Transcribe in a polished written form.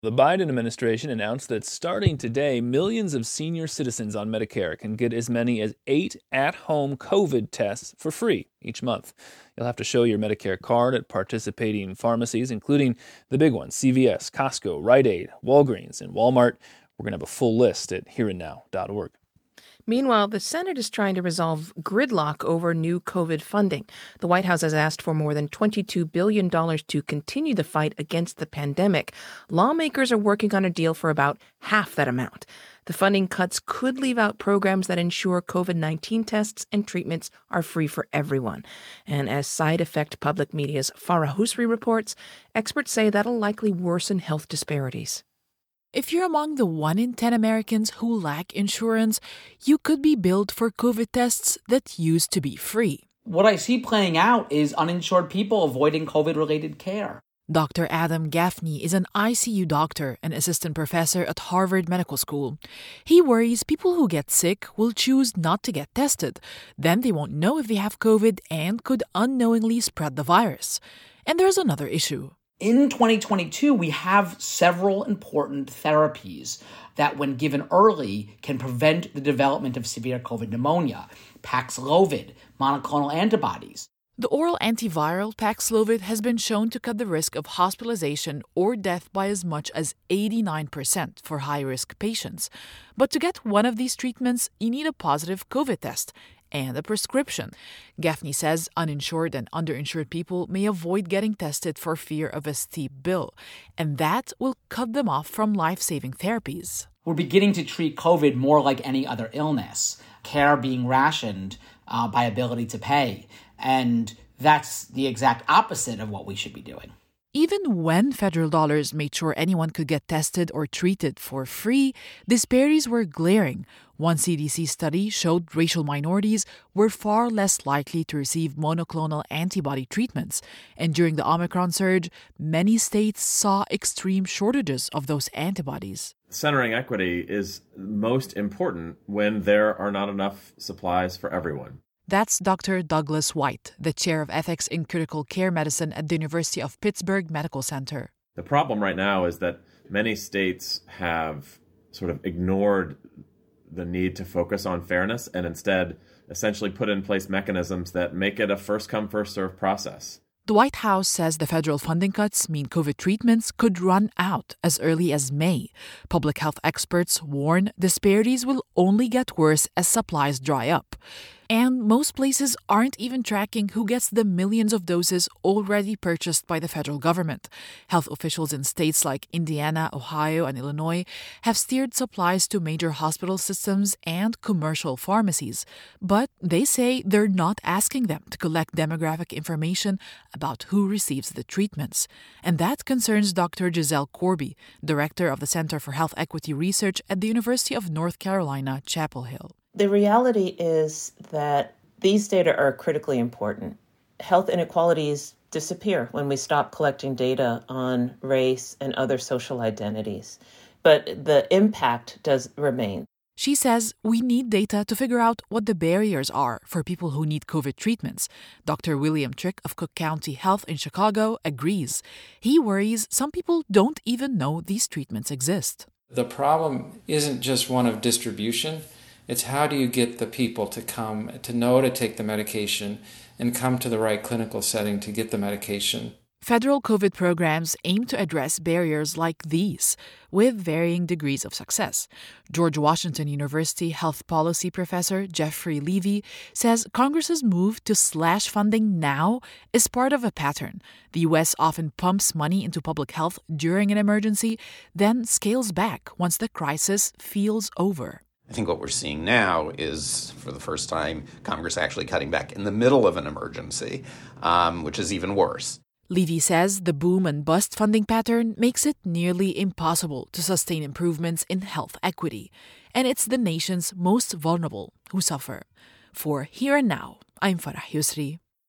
The Biden administration announced that starting today, millions of senior citizens on Medicare can get as many as 8 at-home COVID tests for free each month. You'll have to show your Medicare card at participating pharmacies, including the big ones, CVS, Costco, Rite Aid, Walgreens, and Walmart. We're going to have a full list at hereandnow.org. Meanwhile, the Senate is trying to resolve gridlock over new COVID funding. The White House has asked for more than $22 billion to continue the fight against the pandemic. Lawmakers are working on a deal for about half that amount. The funding cuts could leave out programs that ensure COVID-19 tests and treatments are free for everyone. And as Side Effect Public Media's Farah Husri reports, experts say that'll likely worsen health disparities. If you're among the 1 in 10 Americans who lack insurance, you could be billed for COVID tests that used to be free. What I see playing out is uninsured people avoiding COVID-related care. Dr. Adam Gaffney is an ICU doctor and assistant professor at Harvard Medical School. He worries people who get sick will choose not to get tested. Then they won't know if they have COVID and could unknowingly spread the virus. And there's another issue. In 2022, we have several important therapies that, when given early, can prevent the development of severe COVID pneumonia. Paxlovid, monoclonal antibodies. The oral antiviral Paxlovid has been shown to cut the risk of hospitalization or death by as much as 89% for high-risk patients. But to get one of these treatments, you need a positive COVID test and a prescription. Gaffney says uninsured and underinsured people may avoid getting tested for fear of a steep bill, and that will cut them off from life-saving therapies. We're beginning to treat COVID more like any other illness, care being rationed by ability to pay. And that's the exact opposite of what we should be doing. Even when federal dollars made sure anyone could get tested or treated for free, disparities were glaring. One CDC study showed racial minorities were far less likely to receive monoclonal antibody treatments. And during the Omicron surge, many states saw extreme shortages of those antibodies. Centering equity is most important when there are not enough supplies for everyone. That's Dr. Douglas White, the chair of ethics in critical care medicine at the University of Pittsburgh Medical Center. The problem right now is that many states have sort of ignored the need to focus on fairness and instead essentially put in place mechanisms that make it a first-come, first-served process. The White House says the federal funding cuts mean COVID treatments could run out as early as May. Public health experts warn disparities will only get worse as supplies dry up. And most places aren't even tracking who gets the millions of doses already purchased by the federal government. Health officials in states like Indiana, Ohio, and Illinois have steered supplies to major hospital systems and commercial pharmacies. But they say they're not asking them to collect demographic information about who receives the treatments. And that concerns Dr. Giselle Corby, director of the Center for Health Equity Research at the University of North Carolina, Chapel Hill. The reality is that these data are critically important. Health inequalities disappear when we stop collecting data on race and other social identities, but the impact does remain. She says we need data to figure out what the barriers are for people who need COVID treatments. Dr. William Trick of Cook County Health in Chicago agrees. He worries some people don't even know these treatments exist. The problem isn't just one of distribution. It's how do you get the people to come, to know to take the medication and come to the right clinical setting to get the medication. Federal COVID programs aim to address barriers like these, with varying degrees of success. George Washington University health policy professor Jeffrey Levy says Congress's move to slash funding now is part of a pattern. The U.S. often pumps money into public health during an emergency, then scales back once the crisis feels over. I think what we're seeing now is, for the first time, Congress actually cutting back in the middle of an emergency, which is even worse. Levy says the boom and bust funding pattern makes it nearly impossible to sustain improvements in health equity. And it's the nation's most vulnerable who suffer. For Here and Now, I'm Farah Husri.